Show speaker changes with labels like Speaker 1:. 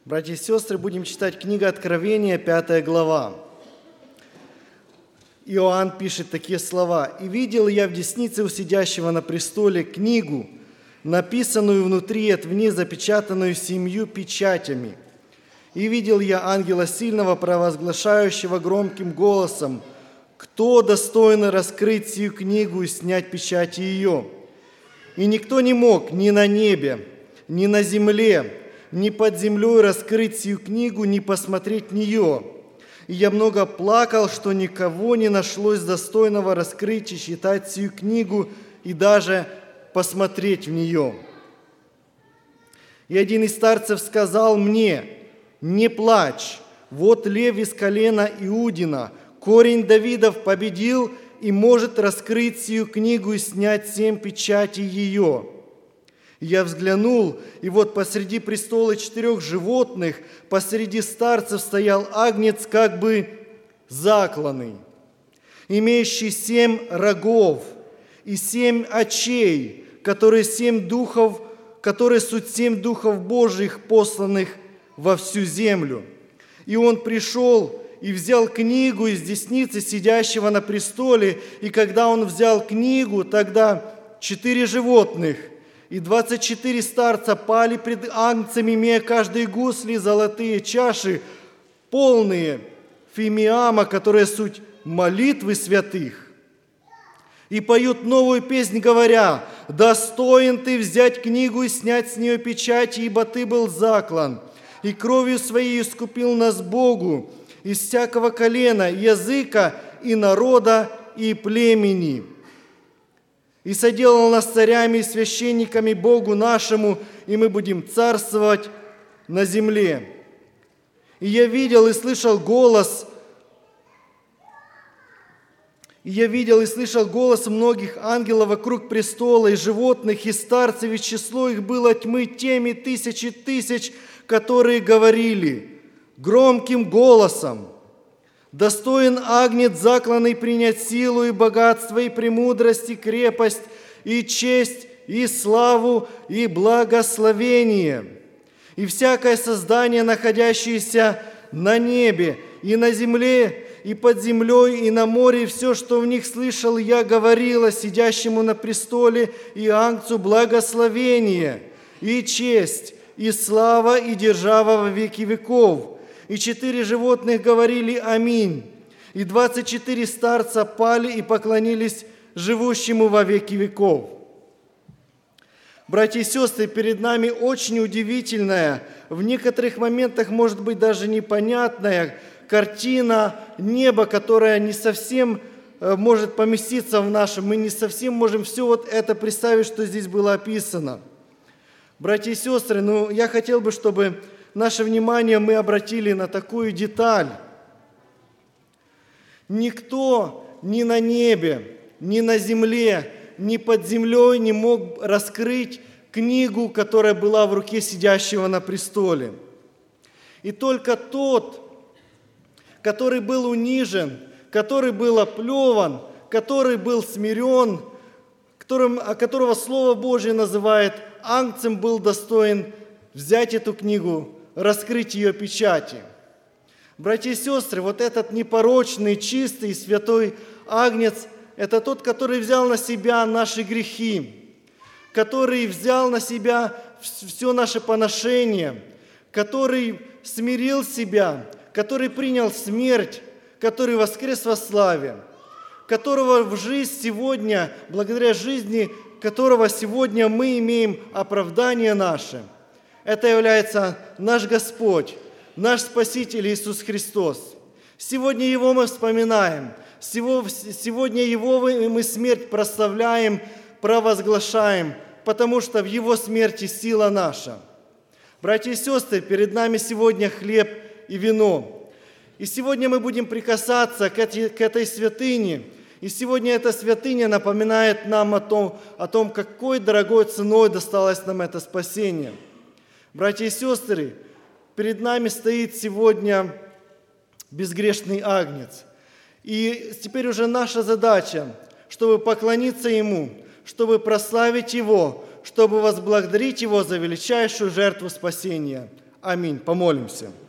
Speaker 1: Братья и сестры, будем читать книга Откровения, 5 глава. Иоанн пишет такие слова. «И видел я в деснице у сидящего на престоле книгу, написанную внутри и отвне, запечатанную 7 печатями. И видел я ангела сильного, провозглашающего громким голосом: кто достоин раскрыть сию книгу и снять печати ее? И никто не мог ни на небе, ни на земле, ни под землей раскрыть сию книгу, ни посмотреть в нее. И я много плакал, что никого не нашлось достойного раскрыть и читать сию книгу и даже посмотреть в нее. И один из старцев сказал мне: не плачь, вот лев из колена Иудина, корень Давидов, победил и может раскрыть сию книгу и снять 7 печатей ее. Я взглянул, и вот посреди престола 4 животных, посреди старцев стоял агнец, как бы закланный, имеющий 7 рогов и 7 очей, которые суть 7 духов Божьих, посланных во всю землю. И он пришел и взял книгу из десницы сидящего на престоле, и когда он взял книгу, тогда 4 животных и 24 старца пали пред агнцем, имея каждый гусли золотые чаши, полные фимиама, которые суть молитвы святых. И поют новую песнь, говоря: достоин ты взять книгу и снять с нее печати, ибо ты был заклан, и кровью своей искупил нас Богу из всякого колена, языка и народа и племени. И соделал нас царями и священниками Богу нашему, и мы будем царствовать на земле. И я видел и слышал голос многих ангелов вокруг престола, и животных, и старцев, и число их было тьмы теми тысячи тысяч, которые говорили громким голосом: достоин агнец закланный принять силу и богатство, и премудрость, и крепость, и честь, и славу, и благословение. И всякое создание, находящееся на небе, и на земле, и под землей, и на море, и все, что в них слышал я, говорило сидящему на престоле и агнцу благословение, и честь, и слава, и держава во веки веков. И 4 животных говорили аминь, и 24 старца пали и поклонились живущему во веки веков. Братья и сестры, перед нами очень удивительная, в некоторых моментах, может быть, даже непонятная картина неба, которая не совсем может поместиться в нашем, мы не совсем можем все вот это представить, что здесь было описано. Братья и сестры, я хотел бы, чтобы наше внимание мы обратили на такую деталь. Никто ни на небе, ни на земле, ни под землей не мог раскрыть книгу, которая была в руке сидящего на престоле. И только тот, который был унижен, который был оплеван, который был смирен, которого Слово Божие называет агнцем, был достоин взять эту книгу, раскрыть ее печати. Братья и сестры, вот этот непорочный, чистый, святой агнец – это тот, который взял на себя наши грехи, который взял на себя все наше поношение, который смирил себя, который принял смерть, который воскрес во славе, которого в жизнь сегодня, благодаря жизни которого сегодня мы имеем оправдание наше. Это является наш Господь, наш Спаситель Иисус Христос. Сегодня Его мы вспоминаем, сегодня Его мы смерть прославляем, провозглашаем, потому что в Его смерти сила наша. Братья и сестры, перед нами сегодня хлеб и вино. И сегодня мы будем прикасаться к этой святыне. И сегодня эта святыня напоминает нам о том, какой дорогой ценой досталось нам это спасение. Братья и сестры, перед нами стоит сегодня безгрешный агнец. И теперь уже наша задача, чтобы поклониться Ему, чтобы прославить Его, чтобы возблагодарить Его за величайшую жертву спасения. Аминь. Помолимся.